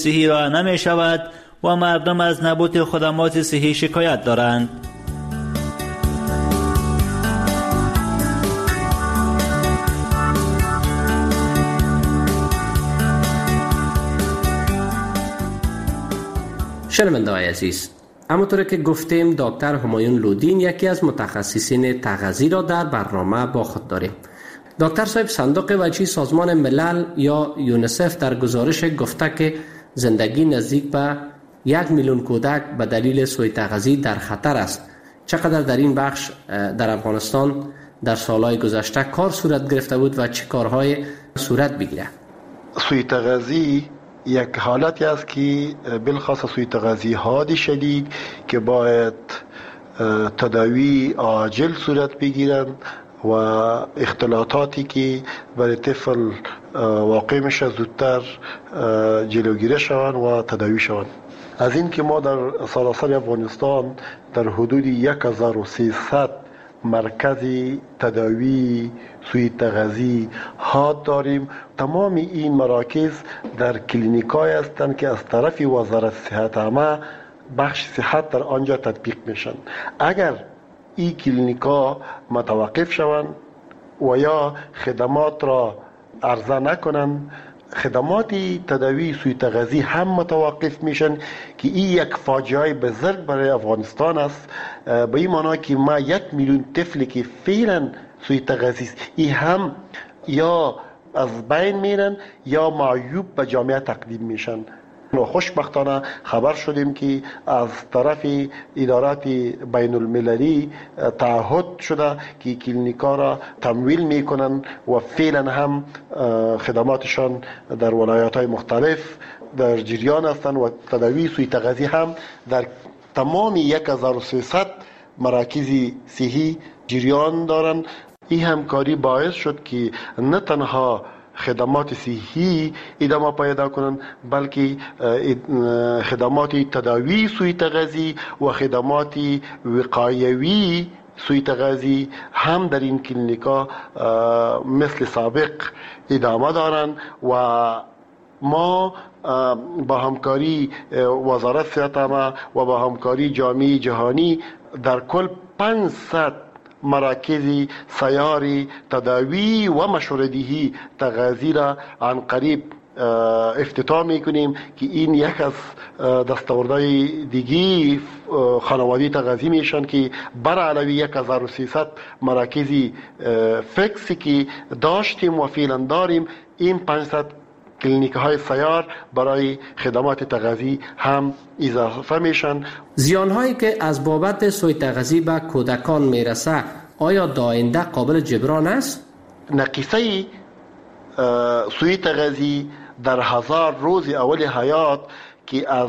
صحی را نمی شود و مردم از نبود خدمات صحی شکایت دارند. شنونده‌های عزیز، همونطور که گفتیم دکتر همایون لودین یکی از متخصصین تغذیه را در برنامه با خود داریم. دکتر صاحب، صندوق وجهی سازمان ملل یا یونیسف در گزارش گفته که زندگی نزدیک به 1 میلیون کودک به دلیل سوء تغذیه در خطر است. چقدر در این بخش در افغانستان در سالهای گذشته کار صورت گرفته بود و چه کارهای صورت بگیره؟ سوء تغذیه یک حالتی است که بالخاص سوء تغذیه حاد شدید که باید تداوی عاجل صورت بگیرند و اختلاطاتی که برای طفل واقع میشه زودتر جلوگیری شوند و تداوی شوند. از این که ما در سراسر افغانستان در حدود 1300 مرکز تداوی سوء تغذیه حاد داریم. تمام این مراکز در کلینیکای هستند که از طرف وزارت صحت عامه بخش صحت در آنجا تطبیق میشن. اگر این کلینیکا متوقف شوند و یا خدمات را عرضه نکنند، خدمات تداوی سوء تغذیه هم متوقف میشن که این یک فاجعه بزرگ برای افغانستان است. به این معنی که ما 1 میلیون طفلی که فعلا سوء تغذیه است این هم یا از بین میرن یا معیوب به جامعه تقدیم میشن. خوشبختانه خبر شدیم که از طرف ادارات بین المللی تعهد شده که کلینیکا را تمویل میکنن و فعلا هم خدماتشان در ولایات های مختلف در جریان هستند و تداوی سوء تغذیه هم در تمام 1300 مراکز صحی جریان دارند. این همکاری باعث شد که نه تنها خدمات صحی ادامه پیدا کنند بلکه خدمات تداوی سوء تغذیه و خدمات وقایوی سوء تغذیه هم در این کلینیکا مثل سابق ادامه دارند و ما با همکاری وزارت صحت عامه و با همکاری جامعه جهانی در کل 500 مراکز سیاری تداوی و مشوردهی تغذیه را عن قریب افتتاح میکنیم که این یک از دستاوردهای دیگی خانوادی تغذیه میشن که بر علاوه 1300 مراکز فکسی که داشتیم و فعلا داریم، این 500 کلینیک های سیار برای خدمات تغذیه هم اضافه میشن. زیان هایی که از بابت سوء تغذیه به کودکان میرسه آیا داینده قابل جبران است؟ نقیصه سوء تغذیه در 1000 روز اول حیات که از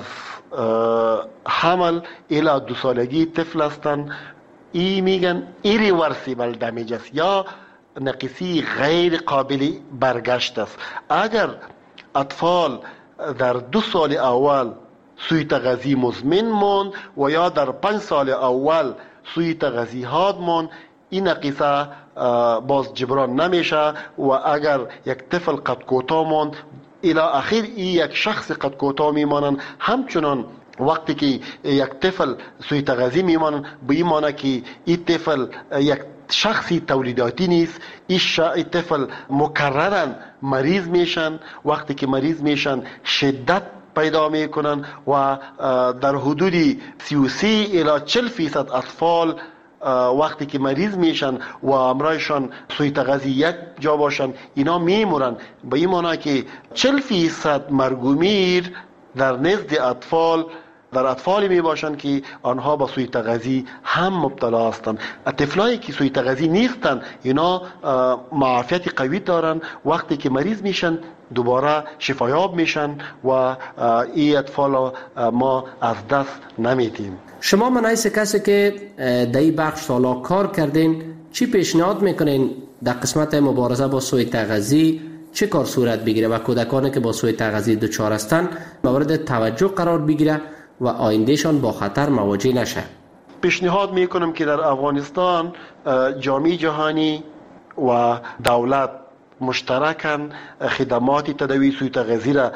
حمل الی 2 سالگی طفل هستند، ای میگن irreversible damage است یا نقیصی غیر قابل برگشت است. اگر اطفال در 2 سال اول سوء تغذیه مزمن ماند و یا در 5 سال اول سوء تغذیه حاد ماند، این نقیصه باز جبران نمیشه و اگر یک طفل قد کوتاه ماند الی اخیر یک شخص قد کوتاه میمانند. همچنان وقتی که یک طفل سوء تغذیه میمانند به این معنی که این طفل یک شخصی تولیداتی نیست، این طفل مکررا مریض میشن. وقتی که مریض میشن شدت پیدا میکنن و در حدود 33 الی 40% اطفال وقتی که مریض میشن و امرایشان سوء تغذیه یک جا باشن اینا میمورن. به این معنی که 40% مرگ و میر در نزد اطفال در اطفالی می باشند که آنها با سوء تغذیه هم مبتلا هستند. طفلایی که سوء تغذیه نیستند اینا معافیت قوی دارن، وقتی که مریض میشن دوباره شفایاب میشن و این اطفال ما از دست نمیدیم. شما منایس کسی که در این بخش سالا کار کردین چی پیشنهاد میکنین در قسمت مبارزه با سوء تغذیه چه کار صورت بگیره و کودکانی که با سوء تغذیه دچار هستند مورد توجه قرار بگیره و آیندهشان با خطر مواجه نشه؟ پیشنهاد میکنم که در افغانستان جامعه جهانی و دولت مشترکاً خدمات تداوی سوء تغذیه را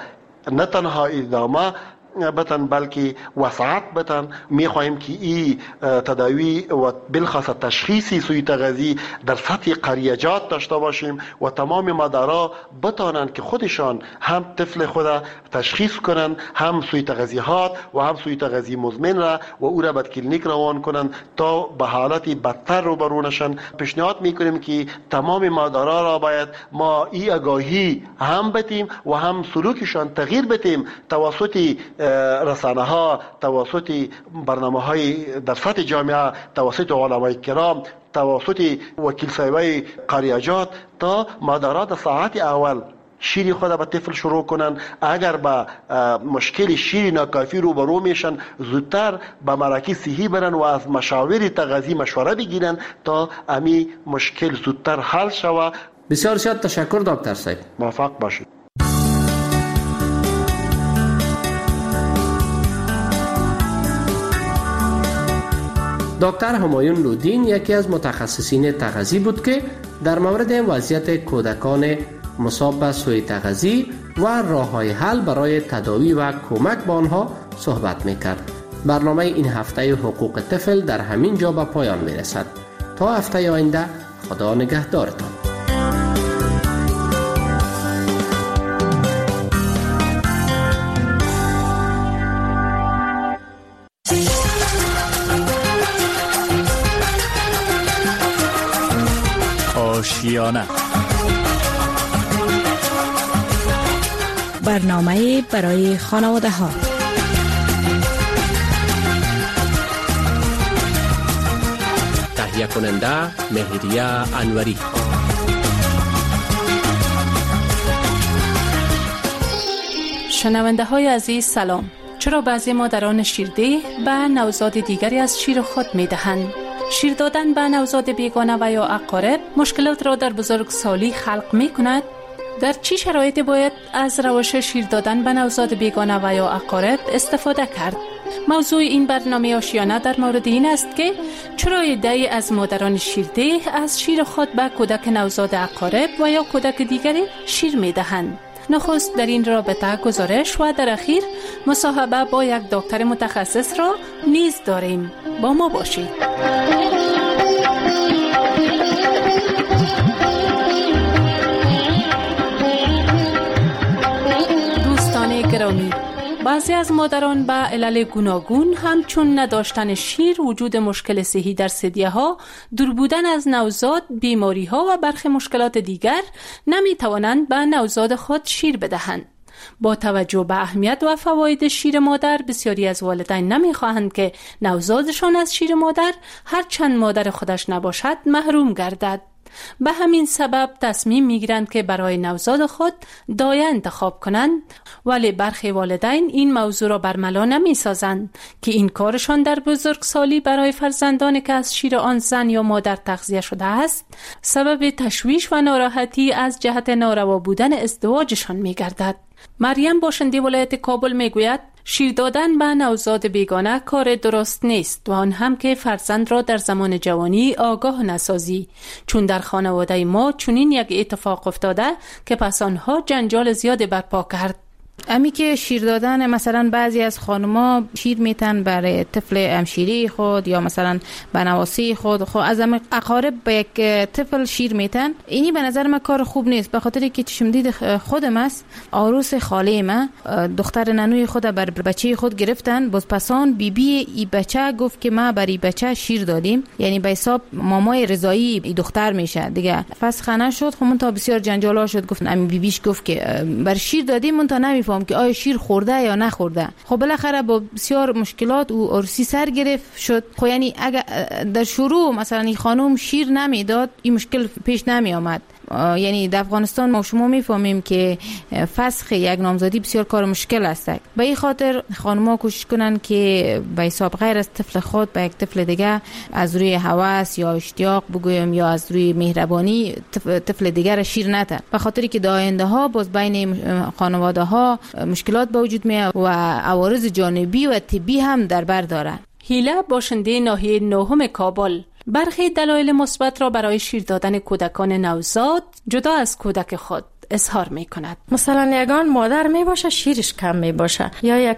نه تنها ادامه بتن بلکه وسعت بتن. میخواهیم که این تداوی و بالخاص تشخیصی سوی تغذی در سطح قریجات داشته باشیم و تمام مدارا بتانند که خودشان هم طفل خود تشخیص کنند، هم سوی تغذیات و هم سوی تغذی مزمن را و او را به کلینیک روان کنند تا به حالت بدتر روبرو نشن. پیشنهاد میکنیم که تمام مدارا را باید ما این آگاهی هم بتیم و هم سلوکشان تغییر بتیم توسط رسانه ها، توسط برنامه های در سطح جامعه، توسط علمای کرام، توسط وکیل صاحبای قریجات تا مادرها در ساعت اول شیر خود به طفل شروع کنن. اگر با مشکل شیر ناکافی روبرو میشن زودتر به مراکز صحی برن و از مشاور تغذی مشوره بگیرن تا امی مشکل زودتر حل شود. بسیار زیاد تشکر دکتر صاحب. موفق باشید. دکتر همایون لودین یکی از متخصصین تغذی بود که در مورد وضعیت کودکان مصاب به سوء تغذی و راه‌های حل برای تداوی و کمک به آنها صحبت می‌کرد. برنامه این هفته حقوق طفل در همین جا به پایان می‌رسد. تا هفته آینده خدا نگهدارتان. آشیانه، برنامه برای خانواده ها. تهیه کننده مهریه انوری. شنونده های عزیز سلام. چرا بعضی مادران شیرده به نوزاد دیگری از شیر خود می دهند؟ شیر دادن به نوزاد بیگانه و یا اقارب مشکلات را در بزرگسالی خلق می کند؟ در چه شرایطی باید از روش شیر دادن به نوزاد بیگانه و یا اقارب استفاده کرد؟ موضوع این برنامه آشیانه در مورد این است که چرا عده‌ای از مادران شیرده از شیر خود به کودک نوزاد اقارب و یا کودک دیگری شیر می دهند. نخست در این رابطه گزارش و در اخیر مصاحبه با یک دکتر متخصص را نیز داریم. با ما باشید. دوستان گرامی، بعضی از مادران به علل گوناگون همچون نداشتن شیر، وجود مشکل صحی در ثدیه ها، دور بودن از نوزاد، بیماری ها و برخی مشکلات دیگر نمی توانند به نوزاد خود شیر بدهند. با توجه به اهمیت و فواید شیر مادر، بسیاری از والدین نمی خواهند که نوزادشان از شیر مادر هر چند مادر خودش نباشد محروم گردد. به همین سبب تصمیم میگیرند که برای نوزاد خود دایه انتخاب کنند، ولی برخی والدین این موضوع را برملا نمی سازند که این کارشان در بزرگسالی برای فرزندانی که از شیر آن زن یا مادر تغذیه شده است سبب تشویش و ناراحتی از جهت ناروا بودن ازدواجشان می گردد. مریم باشنده ولایت کابل می گوید شیر دادن به نوزاد بیگانه کار درست نیست و آن هم که فرزند را در زمان جوانی آگاه نسازی، چون در خانواده ما چنین یک اتفاق افتاده که پس آنها جنجال زیاد برپا کرد. امی که شیر دادن، مثلا بعضی از خانوما شیر میتن برای طفل همشیری خود یا مثلا بنواسی خود از اقارب به یک طفل شیر میتن. اینی به نظر من کار خوب نیست، به خاطر که چشم دید خودم است. عروس خاله ما دختر ننوی خود بر بچه خود گرفتن، باز پسان بی ای بچه گفت که ما برای بچه شیر دادیم، یعنی به حساب مامای رضایی ای دختر میشه دیگه. فسخانه شد، خب من تا بسیار جنجالا شد، گفتن امی بیبیش گفت که بر شیر دادیم، من تا نمیفهم که آیا شیر خورده یا نخورده. خب بالاخره با بسیار مشکلات و عروسی سر گرفت شد. خب یعنی اگر در شروع مثلا این خانم شیر نمیداد این مشکل پیش نمی آمد. یعنی در افغانستان ما شما میفهمیم که فسخ یک نامزادی بسیار کار مشکل است. به این خاطر خانم‌ها کوشش کنن که به حساب غیر از طفل خود به یک طفل دیگه از روی هوس یا اشتیاق بگویم یا از روی مهربانی طفل دیگر شیر ندن، به خاطری که در آینده ها باز بین خانواده ها مشکلات به وجود میاد و عوارض جانبی و طبی هم در بر داره. هیله باشنده ناحیه نهم کابل برخی دلایل مثبت را برای شیر دادن کودکان نوزاد جدا از کودک خود اظهار می کند. مثلا یگان مادر می باشه شیرش کم می باشه یا یک